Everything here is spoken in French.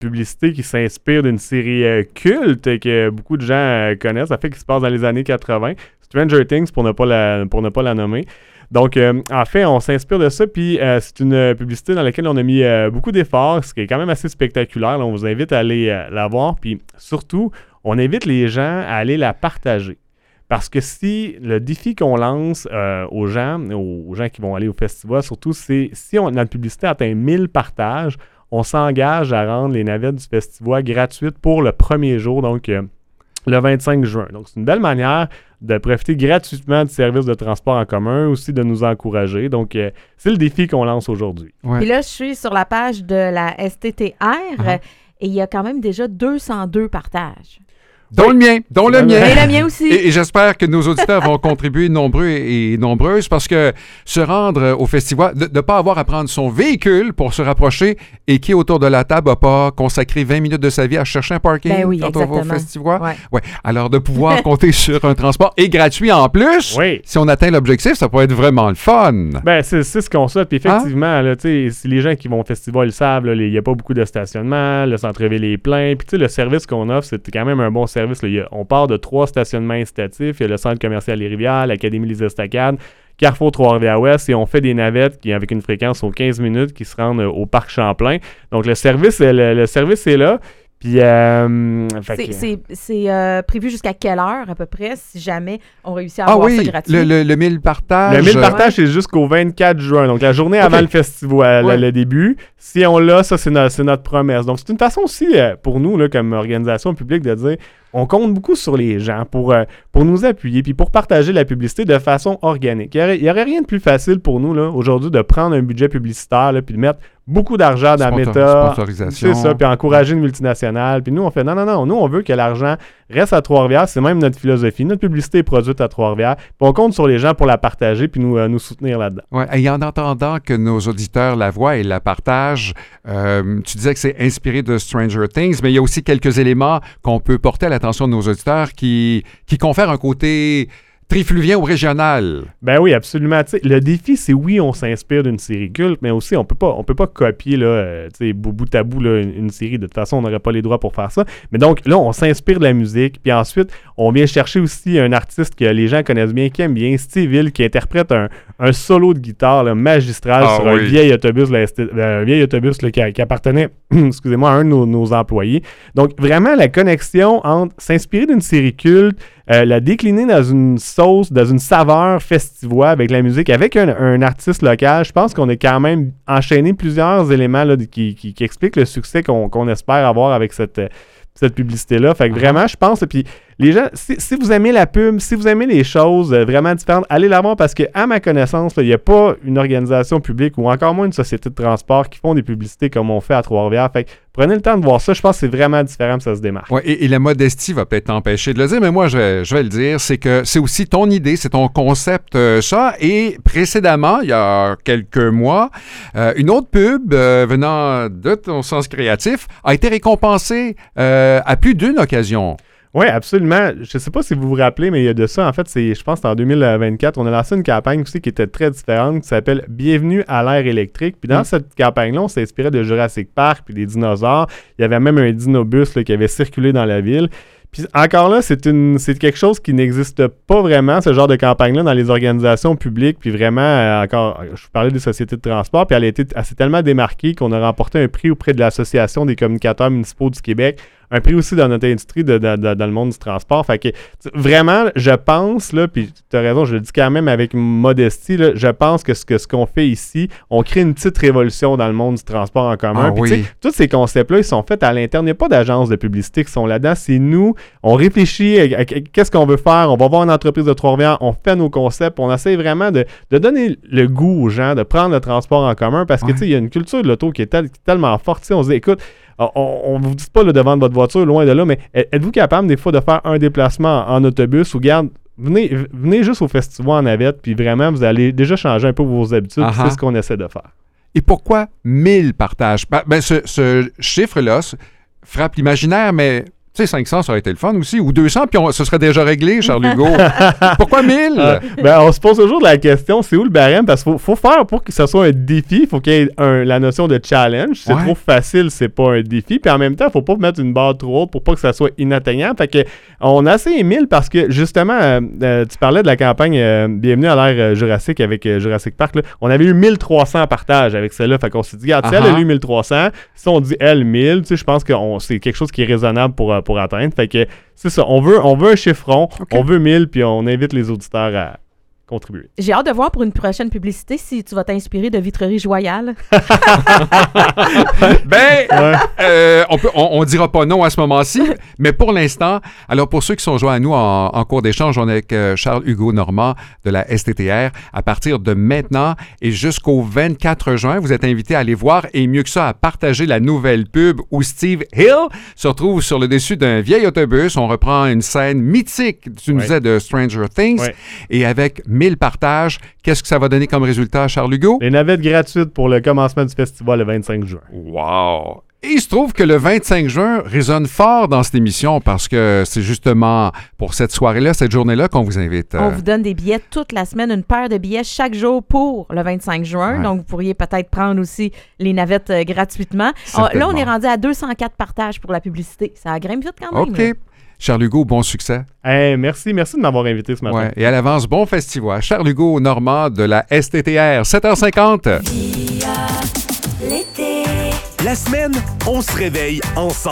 publicité qui s'inspire d'une série culte que beaucoup de gens connaissent. Ça fait qu'il se passe dans les années 80. Stranger Things, pour ne pas la nommer. Donc, en fait, on s'inspire de ça, puis c'est une publicité dans laquelle on a mis beaucoup d'efforts, ce qui est quand même assez spectaculaire. Là, on vous invite à aller la voir, puis surtout, on invite les gens à aller la partager. Parce que si le défi qu'on lance aux gens qui vont aller au festival, surtout, c'est si notre publicité atteint 1000 partages, on s'engage à rendre les navettes du festival gratuites pour le premier jour, donc le 25 juin. Donc, c'est une belle manière de profiter gratuitement du service de transport en commun, aussi de nous encourager. Donc, c'est le défi qu'on lance aujourd'hui. Ouais. Puis là, je suis sur la page de la STTR et il y a quand même déjà 202 partages. Dont le mien. Et le mien aussi. Et j'espère que nos auditeurs vont contribuer nombreux et nombreuses parce que se rendre au festival, de ne pas avoir à prendre son véhicule pour se rapprocher et qui autour de la table n'a pas consacré 20 minutes de sa vie à chercher un parking quand on va au festival. Ouais. Alors, de pouvoir compter sur un transport et gratuit en plus, si on atteint l'objectif, ça peut être vraiment le fun. Ben, c'est ce qu'on souhaite. Puis effectivement, là, si les gens qui vont au festival le savent, il n'y a pas beaucoup de stationnement, le centre-ville est plein. Puis le service qu'on offre, c'est quand même un bon service. On part de 3 stationnements incitatifs. Il y a le centre commercial Les Rivières, l'Académie Les Estacades, Carrefour Trois-Rivières-Ouest, et on fait des navettes avec une fréquence aux 15 minutes qui se rendent au Parc Champlain. Donc, le service est là. Puis, c'est prévu jusqu'à quelle heure, à peu près, si jamais on réussit à avoir ça gratuit? Le 1000 partages. Le 1000 partages, c'est jusqu'au 24 juin. Donc, la journée avant le festival, le début. Si on l'a, ça, c'est notre promesse. Donc, c'est une façon aussi, pour nous, là, comme organisation publique, de dire on compte beaucoup sur les gens pour nous appuyer puis pour partager la publicité de façon organique. Il n'y aurait rien de plus facile pour nous, là, aujourd'hui, de prendre un budget publicitaire puis de mettre beaucoup d'argent dans Meta. C'est ça, puis encourager une multinationale. Puis nous, on fait non. Nous, on veut que l'argent reste à Trois-Rivières. C'est même notre philosophie. Notre publicité est produite à Trois-Rivières. Puis on compte sur les gens pour la partager puis nous soutenir là-dedans. Oui, et en entendant que nos auditeurs la voient et la partagent, tu disais que c'est inspiré de Stranger Things, mais il y a aussi quelques éléments qu'on peut porter à l'attention de nos auditeurs qui confèrent un côté trifluvien ou régional. Ben oui, absolument. T'sais, le défi, c'est on s'inspire d'une série culte, mais aussi on peut pas copier là, bout à bout là, une série. De toute façon, on n'aurait pas les droits pour faire ça. Mais donc là, on s'inspire de la musique, puis ensuite, on vient chercher aussi un artiste que les gens connaissent bien, qui aime bien, Steve Hill, qui interprète un solo de guitare là, magistral sur un vieil autobus, qui appartenait excusez-moi, à un de nos employés. Donc, vraiment, la connexion entre s'inspirer d'une série culte, la décliner dans une sauce, dans une saveur festival avec la musique, avec un artiste local, je pense qu'on a quand même enchaîné plusieurs éléments là, qui expliquent le succès qu'on espère avoir avec cette publicité-là. Fait que vraiment, je pense, puis les gens, si vous aimez la pub, si vous aimez les choses vraiment différentes, allez la voir parce qu'à ma connaissance, il n'y a pas une organisation publique ou encore moins une société de transport qui font des publicités comme on fait à Trois-Rivières. Fait que prenez le temps de voir ça. Je pense que c'est vraiment différent, ça se démarque. Ouais, et la modestie va peut-être t'empêcher de le dire, mais moi, je vais le dire, c'est que c'est aussi ton idée, c'est ton concept, ça. Et précédemment, il y a quelques mois, une autre pub venant de ton sens créatif a été récompensée à plus d'une occasion. Oui, absolument. Je ne sais pas si vous vous rappelez, mais il y a de ça, en fait, je pense que c'est en 2024, on a lancé une campagne aussi qui était très différente, qui s'appelle « Bienvenue à l'ère électrique ». Puis dans cette campagne-là, on s'inspirait de Jurassic Park puis des dinosaures. Il y avait même un dinobus là, qui avait circulé dans la ville. Puis encore là, c'est quelque chose qui n'existe pas vraiment, ce genre de campagne-là, dans les organisations publiques. Puis vraiment, je vous parlais des sociétés de transport, puis elle s'est tellement démarquée qu'on a remporté un prix auprès de l'Association des communicateurs municipaux du Québec, un prix aussi dans notre industrie dans le monde du transport. Fait que vraiment, je pense, là, puis tu as raison, je le dis quand même avec modestie, là, je pense que ce qu'on fait ici, on crée une petite révolution dans le monde du transport en commun. Puis tous ces concepts-là, ils sont faits à l'interne. Il n'y a pas d'agences de publicité qui sont là-dedans. C'est nous. On réfléchit à qu'est-ce qu'on veut faire. On va voir une entreprise de Trois-Rivières. On fait nos concepts. On essaie vraiment de donner le goût aux gens, de prendre le transport en commun parce que il y a une culture de l'auto qui est tellement forte. On se dit, écoute, on ne vous dit pas là, devant votre voiture, loin de là, mais êtes-vous capable des fois de faire un déplacement en autobus ou garde, venez juste au festival en navette, puis vraiment, vous allez déjà changer un peu vos habitudes. C'est ce qu'on essaie de faire. Et pourquoi 1000 partages? Ce chiffre-là frappe l'imaginaire, mais Tu sais, 500, ça aurait été le fun aussi. Ou 200, puis ce serait déjà réglé, Charles Hugo. Pourquoi 1000? On se pose toujours la question, c'est où le barème? Parce qu'il faut faire pour que ce soit un défi. Il faut qu'il y ait la notion de challenge. C'est trop facile, c'est pas un défi. Puis en même temps, il faut pas mettre une barre trop haute pour pas que ça soit inatteignable. Fait que on a essayé 1000 parce que, justement, tu parlais de la campagne Bienvenue à l'ère Jurassique avec Jurassic Park. Là. On avait eu 1300 partages avec celle-là. Fait qu'on s'est dit, regarde, si elle a eu 1300, si on dit elle 1000, tu sais, je pense que c'est quelque chose qui est raisonnable pour atteindre. Fait que c'est ça. On veut un chiffron, on veut 1000, puis on invite les auditeurs à contribuer. J'ai hâte de voir pour une prochaine publicité si tu vas t'inspirer de Vitrerie Joyale. On dira pas non à ce moment-ci, mais pour l'instant, alors pour ceux qui sont joints à nous en cours d'échange, on est avec Charles-Hugo Normand de la STTR. À partir de maintenant et jusqu'au 24 juin, vous êtes invités à aller voir et mieux que ça, à partager la nouvelle pub où Steve Hill se retrouve sur le dessus d'un vieil autobus. On reprend une scène mythique, tu nous disais, de Stranger Things, et avec 1000 partages. Qu'est-ce que ça va donner comme résultat, Charles Hugo? Les navettes gratuites pour le commencement du festival le 25 juin. Wow! Et il se trouve que le 25 juin résonne fort dans cette émission parce que c'est justement pour cette soirée-là, cette journée-là qu'on vous invite. On vous donne des billets toute la semaine, une paire de billets chaque jour pour le 25 juin. Ouais. Donc, vous pourriez peut-être prendre aussi les navettes gratuitement. Là, on est rendu à 204 partages pour la publicité. Ça grimpe vite quand même. OK. Là. Charles Hugo, bon succès. Merci de m'avoir invité ce matin. Ouais. Et à l'avance, bon festival. Charles Hugo Normand de la STTR, 7h50. La semaine, on se réveille ensemble.